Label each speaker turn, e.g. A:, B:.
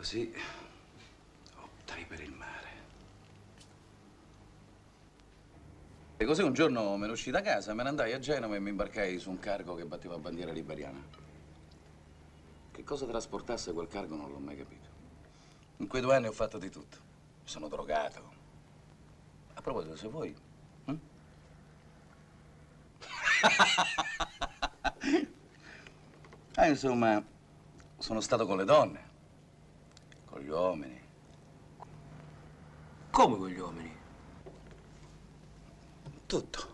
A: così optai per il mare. E così un giorno me ne uscì da casa, me ne andai a Genova e mi imbarcai su un cargo che batteva bandiera liberiana. Che cosa trasportasse quel cargo non l'ho mai capito. In quei 2 anni ho fatto di tutto. Mi sono drogato. A proposito, se vuoi... insomma, sono stato con le donne, con gli uomini.
B: Come con gli uomini?
A: Tutto.